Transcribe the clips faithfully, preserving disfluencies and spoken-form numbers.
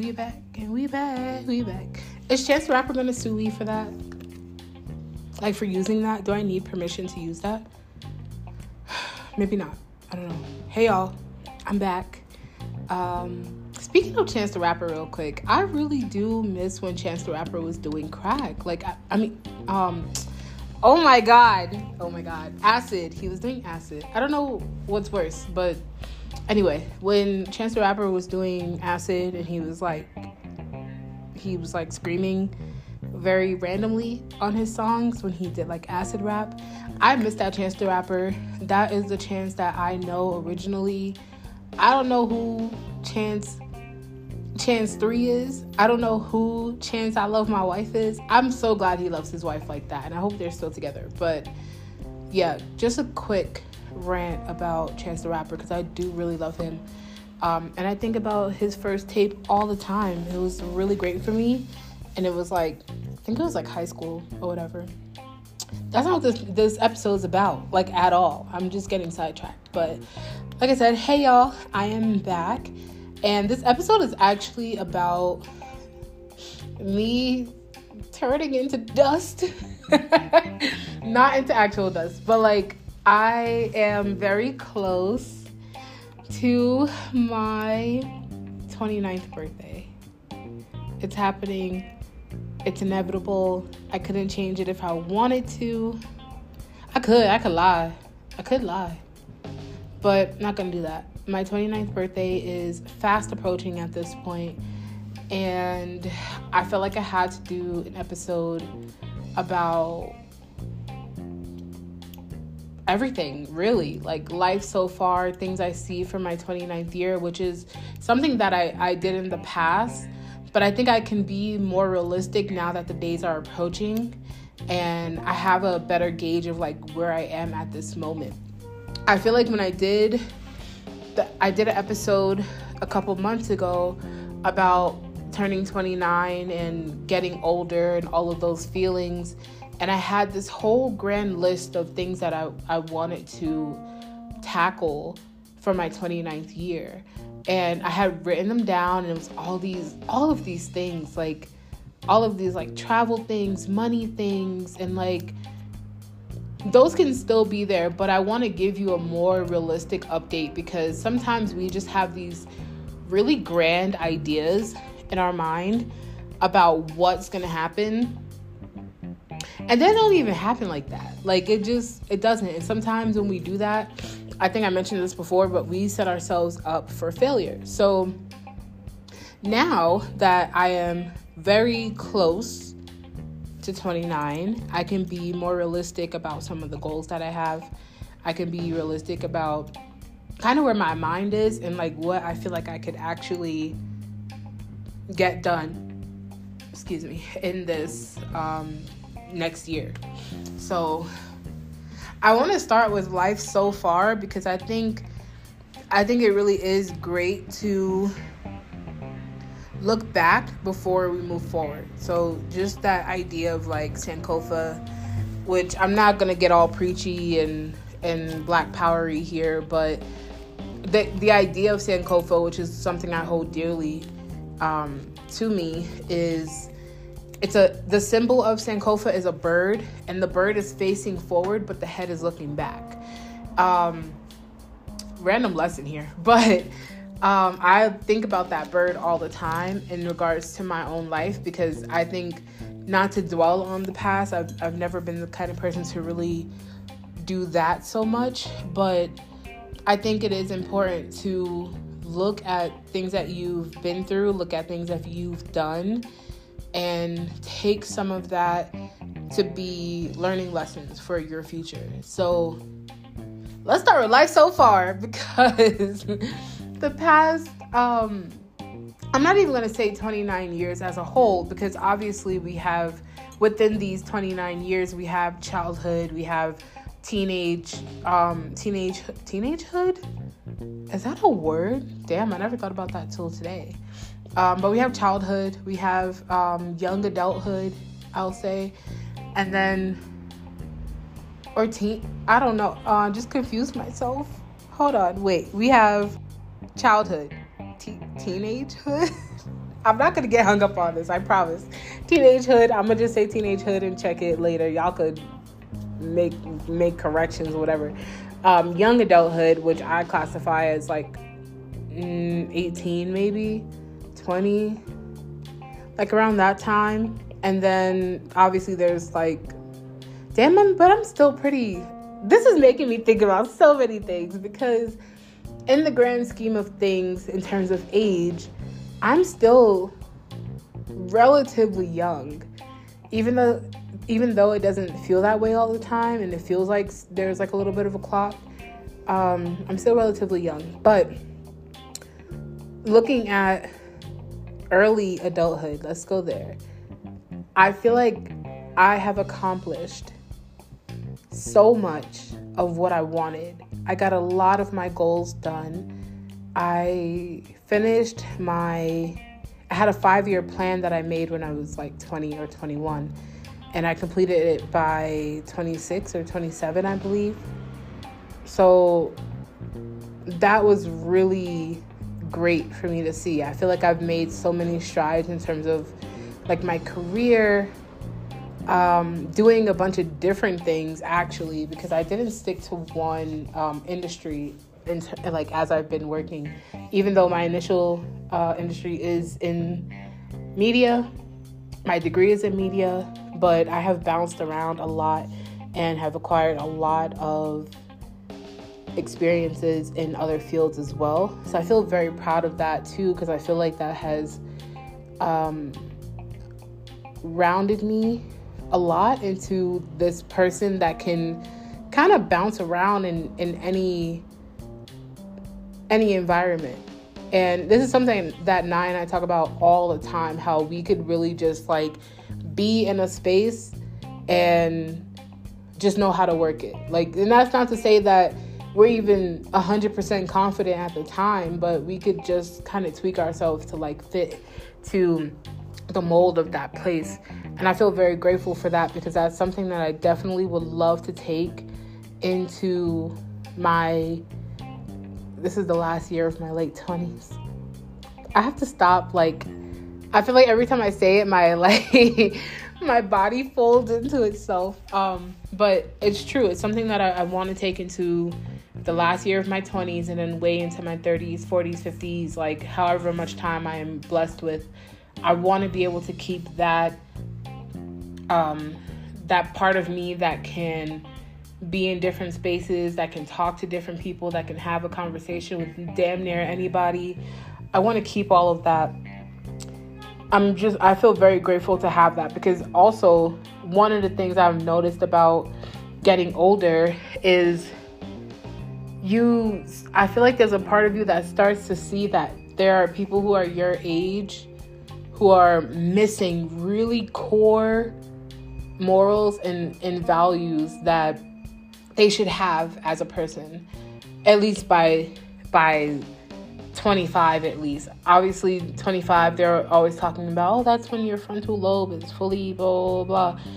we back, and we back, we back. Is Chance the Rapper gonna sue me for that? Like, for using that? Do I need permission to use that? Maybe not. I don't know. Hey, y'all. I'm back. Um, speaking of Chance the Rapper real quick, I really do miss when Chance the Rapper was doing crack. Like, I, I mean, um... Oh my God. Oh my God. Acid. He was doing acid. I don't know what's worse, but anyway, when Chance the Rapper was doing acid and he was like, he was like screaming very randomly on his songs when he did like acid rap, I missed that Chance the Rapper. That is the Chance that I know originally. I don't know who Chance Chance three is. I don't know who Chance I Love My Wife is. I'm so glad he loves his wife like that, and I hope they're still together. But yeah, just a quick rant about Chance the Rapper, because I do really love him. Um, and I think about his first tape all the time. It was really great for me. And it was like, I think it was like high school or whatever. That's not what this, this episode's about, like, at all. I'm just getting sidetracked. But like I said, hey y'all, I am back. And this episode is actually about me turning into dust. Not into actual dust, but like, I am very close to my twenty-ninth birthday. It's happening. It's inevitable. I couldn't change it if I wanted to. I could. I could lie. I could lie. But not gonna do that. My twenty-ninth birthday is fast approaching at this point, and I felt like I had to do an episode about everything, really, like life so far, things I see from my twenty-ninth year, which is something that I, I did in the past, but I think I can be more realistic now that the days are approaching, and I have a better gauge of like where I am at this moment. I feel like when I did I did an episode a couple months ago about turning twenty-nine and getting older and all of those feelings. And I had this whole grand list of things that I, I wanted to tackle for my twenty-ninth year. And I had written them down, and it was all these, all of these things, like all of these like travel things, money things, and like those can still be there, but I want to give you a more realistic update, because sometimes we just have these really grand ideas in our mind about what's going to happen, and they don't even happen like that. Like, it just, it doesn't. And sometimes when we do that, I think I mentioned this before, but we set ourselves up for failure. So now that I am very close to twenty-nine, I can be more realistic about some of the goals that I have. I can be realistic about kind of where my mind is and like what I feel like I could actually get done, excuse me, in this um, next year. So I want to start with life so far, because I think I think it really is great to look back before we move forward. So just that idea of like Sankofa, which I'm not gonna get all preachy and and black powery here, but the the idea of Sankofa, which is something I hold dearly um, to me, is it's a the symbol of Sankofa is a bird, and the bird is facing forward, but the head is looking back. Um, random lesson here, but Um, I think about that bird all the time in regards to my own life, because I think, not to dwell on the past, I've, I've never been the kind of person to really do that so much, but I think it is important to look at things that you've been through, look at things that you've done, and take some of that to be learning lessons for your future. So let's start with life so far, because the past, um, I'm not even going to say twenty-nine years as a whole, because obviously we have, within these twenty-nine years, we have childhood, we have teenage, um, teenage, teenagehood? Is that a word? Damn, I never thought about that till today. Um, but we have childhood, we have um, young adulthood, I'll say, and then, or teen, I don't know, uh, just confused myself. Hold on, wait, we have childhood, te- teenagehood, I'm not going to get hung up on this, I promise. Teenagehood, I'm going to just say teenagehood and check it later. Y'all could make make corrections, whatever. Um, young adulthood, which I classify as like mm, eighteen maybe, twenty, like around that time. And then obviously there's like, damn, I'm, but I'm still pretty, this is making me think about so many things, because in the grand scheme of things, in terms of age, I'm still relatively young, even though even though it doesn't feel that way all the time, and it feels like there's like a little bit of a clock. Um, I'm still relatively young, but looking at early adulthood, let's go there. I feel like I have accomplished so much of what I wanted. I got a lot of my goals done. I finished my, I had a five-year plan that I made when I was like twenty or twenty-one, and I completed it by twenty-six or twenty-seven, I believe. So that was really great for me to see. I feel like I've made so many strides in terms of like my career, um, doing a bunch of different things actually, because I didn't stick to one um, industry in t- like as I've been working, even though my initial uh, industry is in media, my degree is in media, but I have bounced around a lot and have acquired a lot of experiences in other fields as well. So I feel very proud of that too, because I feel like that has um, rounded me a lot into this person that can kind of bounce around in, in any any environment. And this is something that Nye and I talk about all the time, how we could really just like be in a space and just know how to work it. Like, and that's not to say that we're even one hundred percent confident at the time, but we could just kind of tweak ourselves to like fit to the mold of that place. And I feel very grateful for that, because that's something that I definitely would love to take into my, this is the last year of my late twenties. I have to stop, like, I feel like every time I say it, my, like, my body folds into itself. Um, but it's true. It's something that I, I want to take into the last year of my twenties, and then way into my thirties, forties, fifties, like however much time I am blessed with. I want to be able to keep that, um, that part of me that can be in different spaces, that can talk to different people, that can have a conversation with damn near anybody. I want to keep all of that. I'm just, I feel very grateful to have that, because also one of the things I've noticed about getting older is you, I feel like there's a part of you that starts to see that there are people who are your age who are missing really core morals and, and values that they should have as a person, at least by by twenty-five at least. Obviously, twenty-five, they're always talking about, oh, that's when your frontal lobe is fully blah, blah, blah.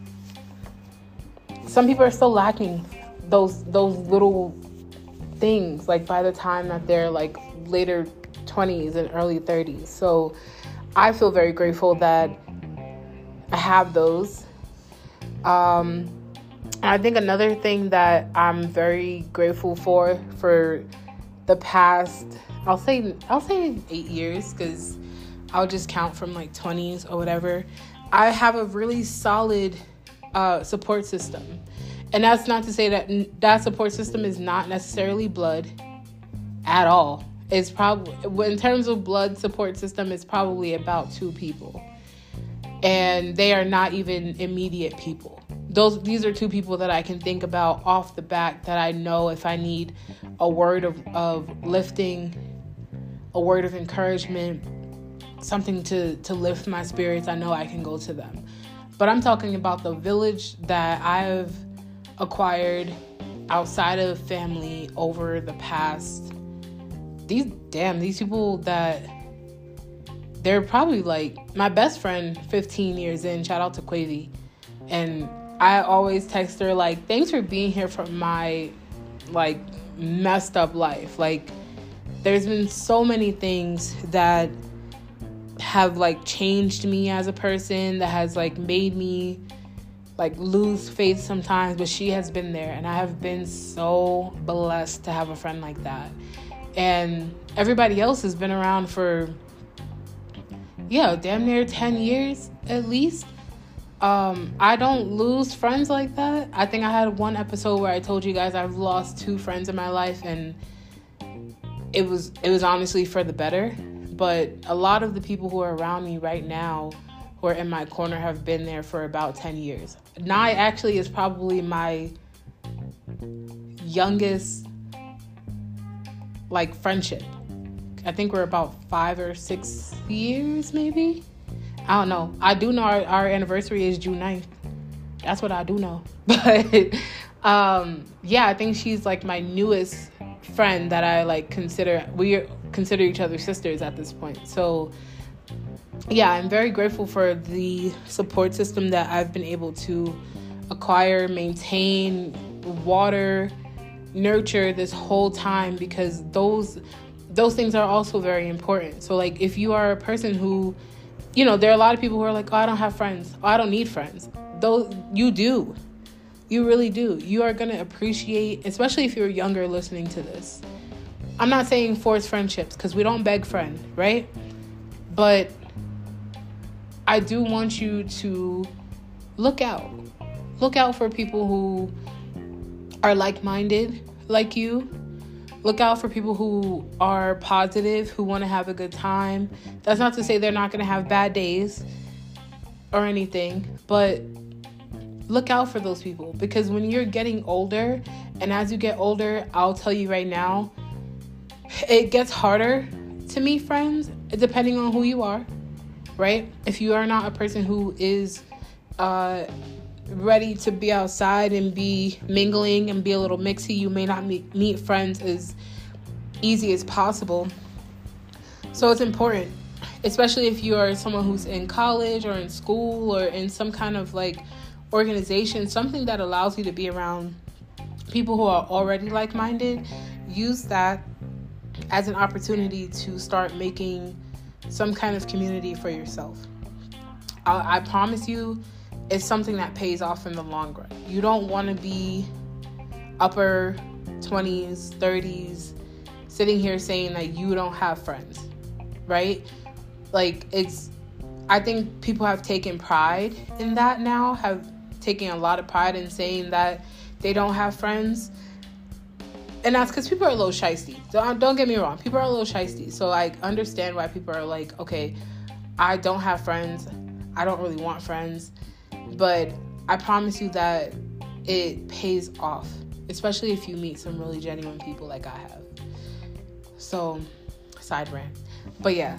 Some people are still lacking those those little things, like by the time that they're like later twenties and early thirties. So I feel very grateful that I have those. Um, and I think another thing that I'm very grateful for, for the past, I'll say, I'll say eight years, because I'll just count from like twenties or whatever. I have a really solid uh, support system. And that's not to say that that support system is not necessarily blood at all. It's probably, in terms of blood support system, it's probably about two people. And they are not even immediate people. Those, these are two people that I can think about off the bat, that I know if I need a word of, of lifting, a word of encouragement, something to, to lift my spirits, I know I can go to them. But I'm talking about the village that I've acquired outside of family over the past, these, damn, these people that, they're probably like my best friend fifteen years in, shout out to Quavy. And I always text her like, thanks for being here for my like messed up life. Like, there's been so many things that have like changed me as a person, that has like made me like lose faith sometimes, but she has been there, and I have been so blessed to have a friend like that. And everybody else has been around for yeah damn near ten years at least. um I don't lose friends like that. I think I had one episode where I told you guys I've lost two friends in my life, and it was it was honestly for the better. But a lot of the people who are around me right now, who are in my corner, have been there for about ten years. Nai actually is probably my youngest, like, friendship. I think we're about five or six years, maybe. I don't know. I do know our, our anniversary is June ninth. That's what I do know. But, um, yeah, I think she's, like, my newest friend that I, like, consider. We consider each other sisters at this point. So, yeah, I'm very grateful for the support system that I've been able to acquire, maintain, water, nurture this whole time, because those those things are also very important. So, like, if you are a person who, you know, there are a lot of people who are like, oh, I don't have friends. Oh, I don't need friends. Though you do. You really do. You are going to appreciate, especially if you're younger listening to this. I'm not saying force friendships, because we don't beg friend, right? But I do want you to look out. Look out for people who are like-minded like you. Look out for people who are positive, who want to have a good time. That's not to say they're not going to have bad days or anything, but look out for those people, because when you're getting older, and as you get older, I'll tell you right now, it gets harder to meet friends depending on who you are, right? If you are not a person who is uh, ready to be outside and be mingling and be a little mixy, you may not meet, meet friends as easy as possible. So it's important, especially if you are someone who's in college or in school or in some kind of like organization, something that allows you to be around people who are already like-minded. Use that as an opportunity to start making some kind of community for yourself. I, I promise you, it's something that pays off in the long run. You don't want to be upper twenties, thirties, sitting here saying that you don't have friends, right? Like, it's, I think people have taken pride in that now, have taken a lot of pride in saying that they don't have friends. And that's because people are a little shiesty. Don't, don't get me wrong. People are a little shiesty. So I understand why people are like, okay, I don't have friends. I don't really want friends. But I promise you that it pays off, especially if you meet some really genuine people like I have. So, side rant. But yeah,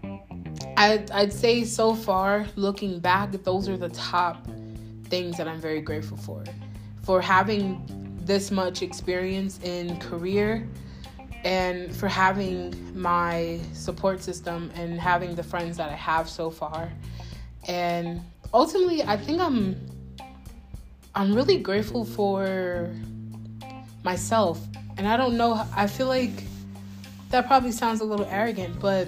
I'd, I'd say so far, looking back, those are the top things that I'm very grateful for. For having this much experience in career, and for having my support system and having the friends that I have so far. And ultimately, I think I'm I'm really grateful for myself. And I don't know, I feel like that probably sounds a little arrogant, but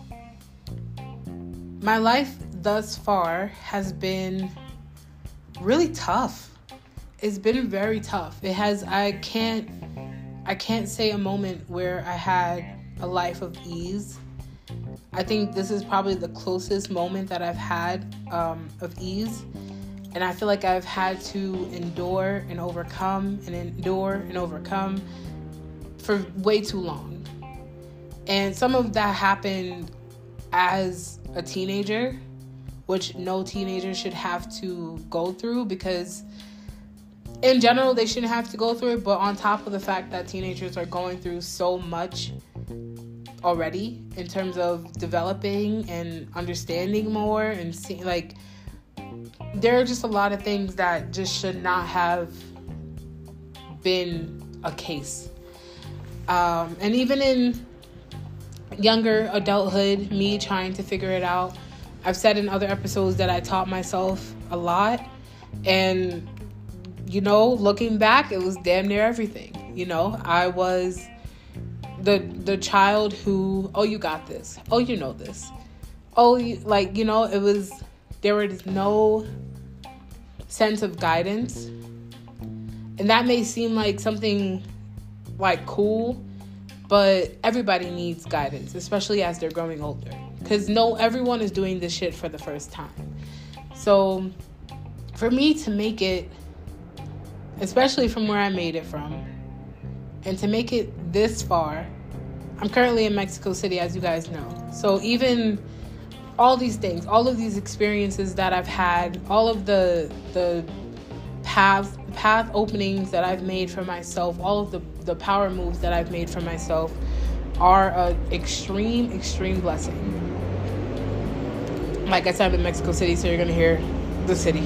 my life thus far has been really tough. It's been very tough. It has, I can't, I can't say a moment where I had a life of ease. I think this is probably the closest moment that I've had um, of ease. And I feel like I've had to endure and overcome and endure and overcome for way too long. And some of that happened as a teenager, which no teenager should have to go through, because in general, they shouldn't have to go through it. But on top of the fact that teenagers are going through so much already in terms of developing and understanding more and seeing, like, there are just a lot of things that just should not have been a case. Um, and even in younger adulthood, me trying to figure it out, I've said in other episodes that I taught myself a lot. And, you know, looking back, it was damn near everything. You know, I was the the child who, oh, you got this. Oh, you know this. oh, you, like, you know, it was, there was no sense of guidance. And that may seem like something like cool, but everybody needs guidance, especially as they're growing older. Because no, everyone is doing this shit for the first time. So for me to make it, especially from where I made it from, and to make it this far, I'm currently in Mexico City, as you guys know. So even all these things, all of these experiences that I've had, all of the the path path openings that I've made for myself, all of the, the power moves that I've made for myself are an extreme, extreme blessing. Like I said, I'm in Mexico City, so you're going to hear the city.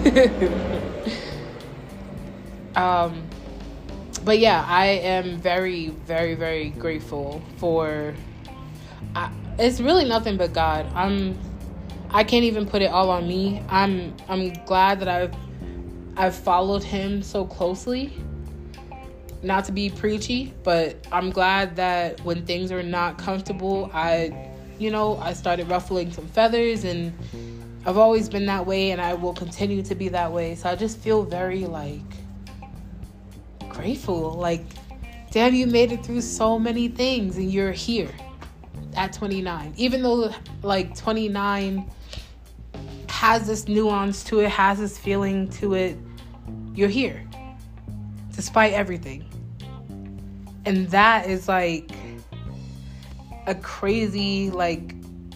um, but yeah, I am very, very, very grateful for... I, it's really nothing but God. I'm. I can't even put it all on me. I'm. I'm glad that I've. I've followed Him so closely. Not to be preachy, but I'm glad that when things are not comfortable, I, you know, I started ruffling some feathers, and I've always been that way, and I will continue to be that way. So I just feel very like grateful. Like, damn, you made it through so many things, and you're here. At twenty-nine, even though like twenty-nine has this nuance to it, has this feeling to it, you're here despite everything. And that is like a crazy, like,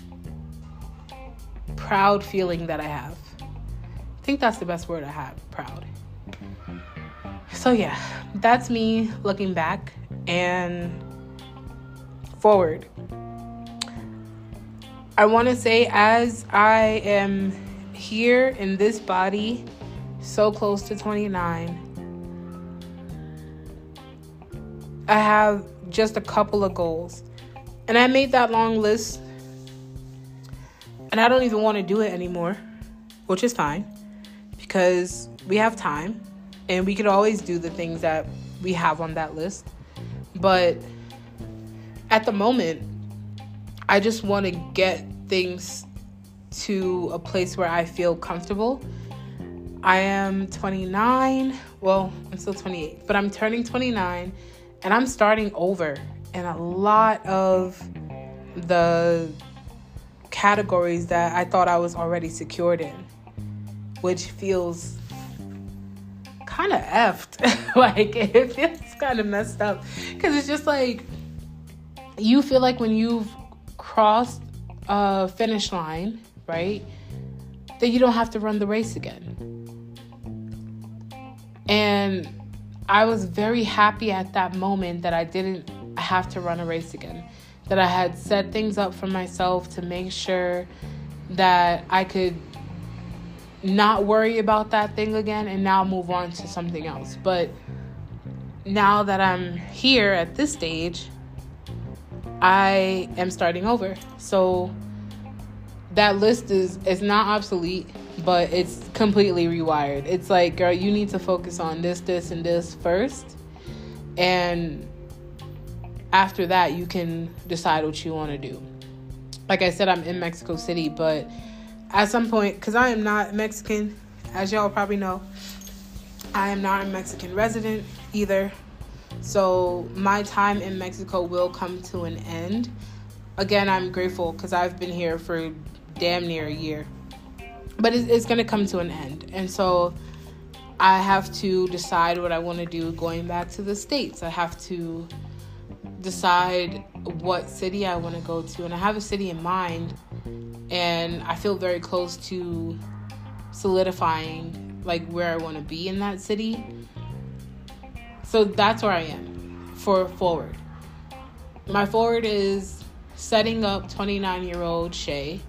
proud feeling that I have. I think that's the best word I have, proud. So yeah, that's me looking back and forward. I want to say, as I am here in this body, so close to twenty-nine, I have just a couple of goals. And I made that long list, and I don't even want to do it anymore, which is fine, because we have time, and we could always do the things that we have on that list. But at the moment, I just want to get things to a place where I feel comfortable. I am twenty-nine. Well, I'm still twenty-eight, but I'm turning twenty-nine, and I'm starting over in a lot of the categories that I thought I was already secured in, which feels kind of effed. Like, it feels kind of messed up, because it's just like, you feel like when you've crossed a finish line, right, that you don't have to run the race again. And I was very happy at that moment that I didn't have to run a race again, that I had set things up for myself to make sure that I could not worry about that thing again and now move on to something else. But now that I'm here at this stage, I am starting over. So that list is, is not obsolete, but it's completely rewired. It's like, girl, you need to focus on this, this, and this first. And after that, you can decide what you want to do. Like I said, I'm in Mexico City, but at some point, because I am not Mexican, as y'all probably know, I am not a Mexican resident either. So my time in Mexico will come to an end. Again, I'm grateful because I've been here for damn near a year. But it's, it's going to come to an end. And so I have to decide what I want to do going back to the States. I have to decide what city I want to go to. And I have a city in mind. And I feel very close to solidifying like where I want to be in that city. So that's where I am for forward. My forward is setting up twenty-nine-year-old Shay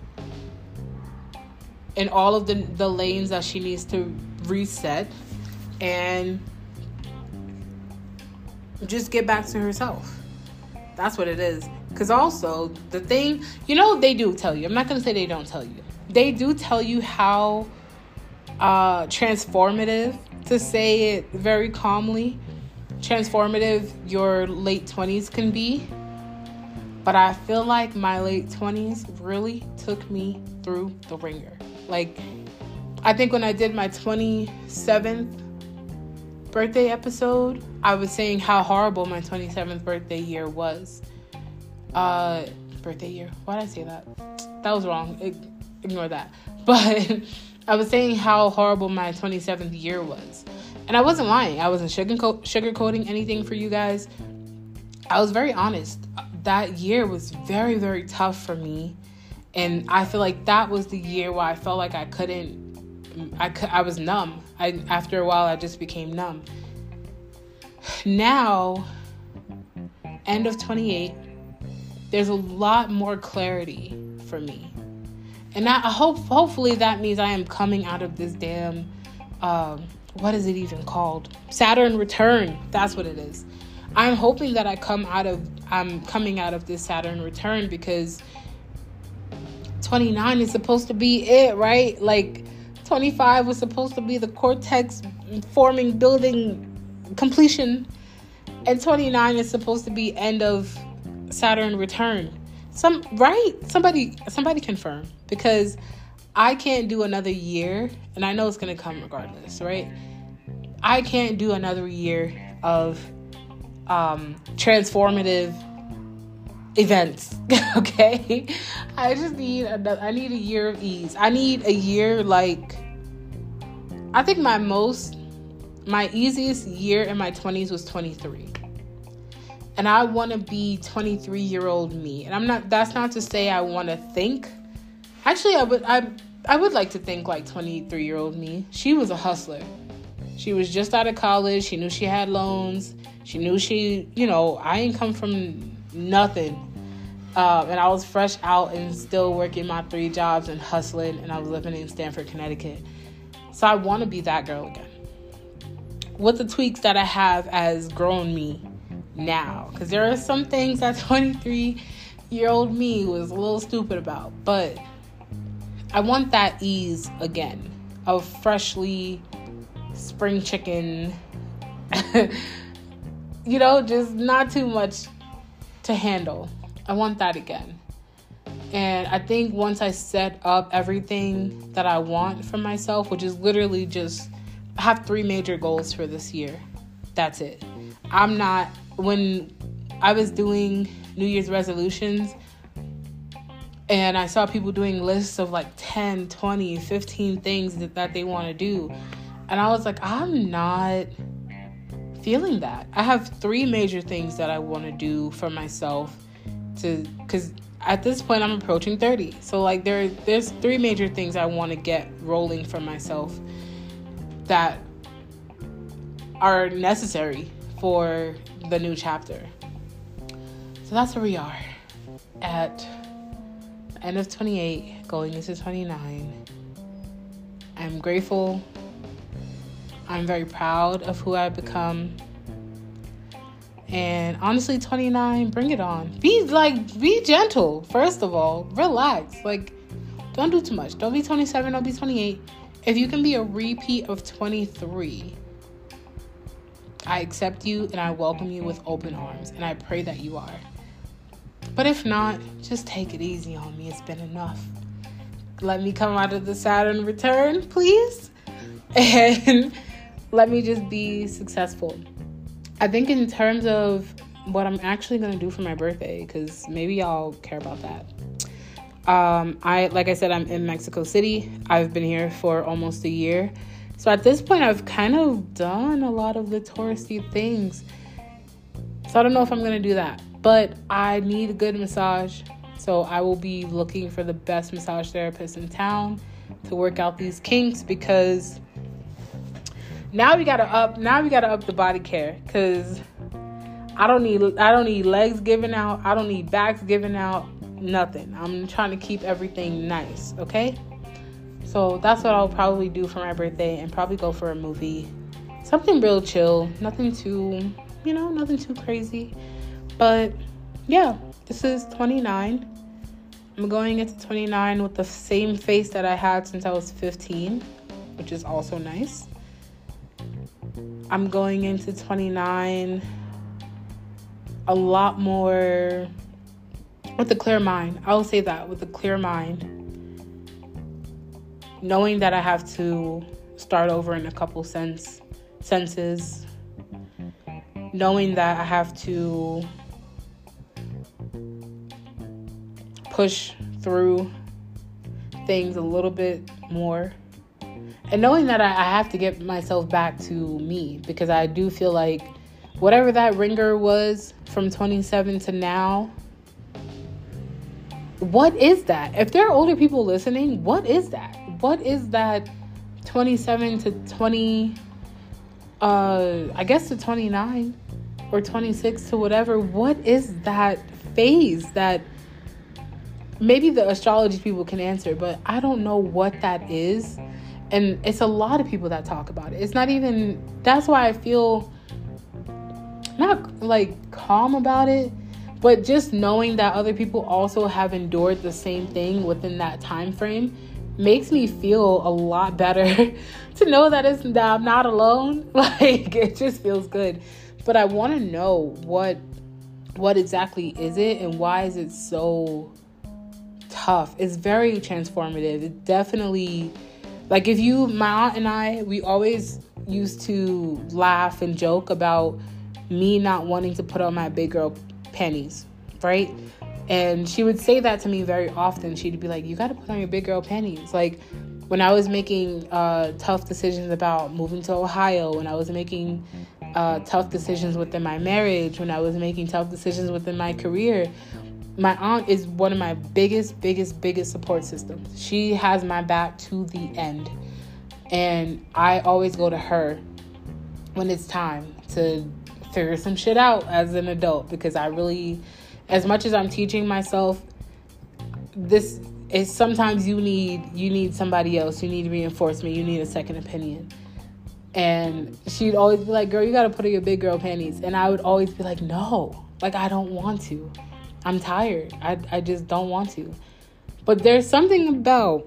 in all of the, the lanes that she needs to reset and just get back to herself. That's what it is. Because also, the thing, you know, they do tell you. I'm not going to say they don't tell you. They do tell you how uh, transformative, to say it very calmly, transformative your late twenties can be. But I feel like my late twenties really took me through the ringer. Like, I think when I did my twenty-seventh birthday episode, I was saying how horrible my twenty-seventh birthday year was. Uh, birthday year? Why did I say that? That was wrong. Ignore that. But I was saying how horrible my twenty-seventh year was. And I wasn't lying. I wasn't sugarcoat- sugarcoating anything for you guys. I was very honest. That year was very, very tough for me. And I feel like that was the year where I felt like I couldn't, I, could, I was numb. I, after a while, I just became numb. Now, end of twenty-eight, there's a lot more clarity for me. And I hope, hopefully that means I am coming out of this damn, um, what is it even called? Saturn return. That's what it is. I'm hoping that I come out of, I'm coming out of this Saturn return, because twenty-nine is supposed to be it, right? Like, twenty-five was supposed to be the cortex forming, building, completion. And twenty-nine is supposed to be end of Saturn return. Some, right? Somebody, somebody confirm, because I can't do another year, and I know it's going to come regardless, right? I can't do another year of um, transformative events, okay? I just need a, I need a year of ease. I need a year like, I think my most, my easiest year in my twenties was twenty-three. And I want to be twenty-three-year-old me. And I'm not, that's not to say I want to think. Actually, I would, I, I would like to think like twenty-three-year-old me. She was a hustler. She was just out of college. She knew she had loans. She knew she, you know, I ain't come from nothing. Um, and I was fresh out and still working my three jobs and hustling. And I was living in Stamford, Connecticut. So I want to be that girl again. With the tweaks that I have as grown me now. Because there are some things that twenty-three-year-old me was a little stupid about. But I want that ease again of freshly spring chicken. You know, just not too much to handle. I want that again. And I think once I set up everything that I want for myself, which is literally just, I have three major goals for this year. That's it. I'm not, when I was doing New Year's resolutions and I saw people doing lists of like ten, twenty, fifteen things that, that they want to do. And I was like, I'm not feeling that. I have three major things that I want to do for myself to, because at this point I'm approaching thirty. So like there, there's three major things I want to get rolling for myself that are necessary for the new chapter. So that's where we are at the end of twenty-eight, going into twenty-nine. I'm grateful. I'm very proud of who I've become. And honestly, twenty-nine, bring it on. Be like, be gentle. First of all, relax. Like, don't do too much. Don't be twenty-seven, don't be twenty-eight. If you can be a repeat of twenty-three, I accept you and I welcome you with open arms. And I pray that you are. But if not, just take it easy on me. It's been enough. Let me come out of the Saturn return, please. And let me just be successful. I think in terms of what I'm actually going to do for my birthday, because maybe y'all care about that. Um, I, like I said, I'm in Mexico City. I've been here for almost a year. So at this point, I've kind of done a lot of the touristy things. So I don't know if I'm going to do that. But I need a good massage. So I will be looking for the best massage therapist in town to work out these kinks, because now we gotta up. Now we gotta up the body care, because I don't need. I don't need legs giving out. I don't need backs giving out. Nothing. I'm trying to keep everything nice. Okay. So that's what I'll probably do for my birthday, and probably go for a movie, something real chill. Nothing too, you know, nothing too crazy. But yeah, this is twenty-nine. I'm going into twenty-nine with the same face that I had since I was fifteen, which is also nice. I'm going into twenty-nine a lot more with a clear mind. I will say that, with a clear mind, knowing that I have to start over in a couple sense senses, knowing that I have to push through things a little bit more, and knowing that I, I have to get myself back to me, because I do feel like whatever that ringer was from twenty-seven to now, what is that? If there are older people listening, what is that? What is that twenty-seven to twenty, uh, I guess to twenty-nine or twenty-six to whatever? What is that phase that maybe the astrology people can answer, but I don't know what that is. And it's a lot of people that talk about it. It's not even, that's why I feel not like calm about it, but just knowing that other people also have endured the same thing within that time frame makes me feel a lot better to know that it's that I'm not alone. Like, it just feels good. But I want to know what what exactly is it, and why is it so tough? It's very transformative. It definitely, like, if you, my aunt and I, we always used to laugh and joke about me not wanting to put on my big girl panties, right? And she would say that to me very often. She'd be like, you got to put on your big girl panties. Like, when I was making uh, tough decisions about moving to Ohio, when I was making uh, tough decisions within my marriage, when I was making tough decisions within my career, my aunt is one of my biggest, biggest, biggest support systems. She has my back to the end. And I always go to her when it's time to figure some shit out as an adult, because I really, as much as I'm teaching myself, this is sometimes you need you need somebody else. You need reinforcement. You need a second opinion. And she'd always be like, girl, you got to put on your big girl panties. And I would always be like, no, like, I don't want to. I'm tired. I, I just don't want to. But there's something about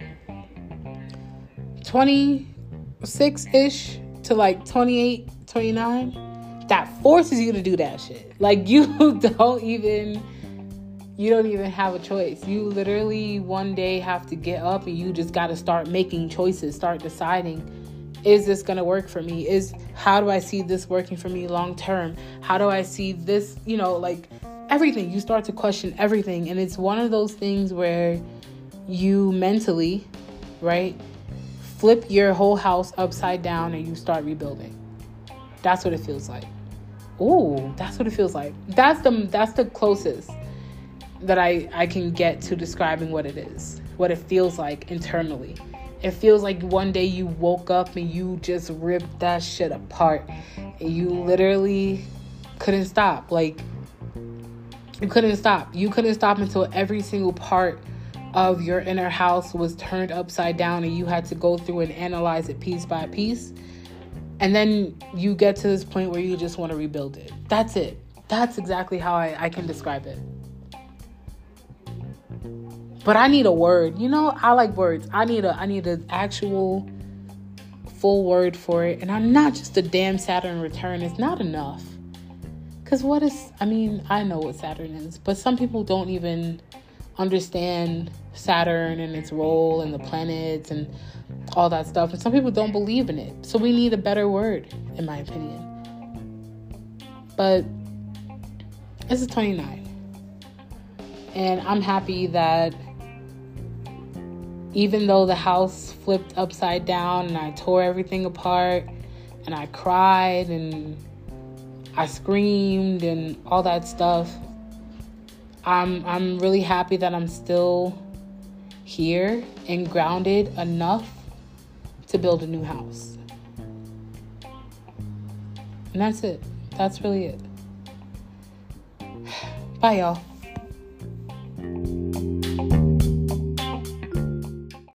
twenty-six-ish to like twenty-eight, twenty-nine that forces you to do that shit. Like, you don't even, you don't even have a choice. You literally one day have to get up and you just got to start making choices, start deciding, is this going to work for me? Is, how do I see this working for me long term? How do I see this, you know, like everything. You start to question everything. And it's one of those things where you mentally, right, flip your whole house upside down and you start rebuilding. That's what it feels like. Ooh, that's what it feels like. That's the that's the closest that I, I can get to describing what it is, what it feels like internally. It feels like one day you woke up and you just ripped that shit apart. And you literally couldn't stop. Like, you couldn't stop. You couldn't stop until every single part of your inner house was turned upside down and you had to go through and analyze it piece by piece. And then you get to this point where you just want to rebuild it. That's it. That's exactly how I, I can describe it. But I need a word. You know, I like words. I need a I need an actual full word for it. And I'm not just a damn Saturn return. It's not enough. Because what is, I mean, I know what Saturn is, but some people don't even understand Saturn and its role and the planets and all that stuff. And some people don't believe in it. So we need a better word, in my opinion. But this is twenty-nine. And I'm happy that even though the house flipped upside down and I tore everything apart and I cried and I screamed and all that stuff, I'm I'm really happy that I'm still here and grounded enough to build a new house. And that's it. That's really it. Bye, y'all.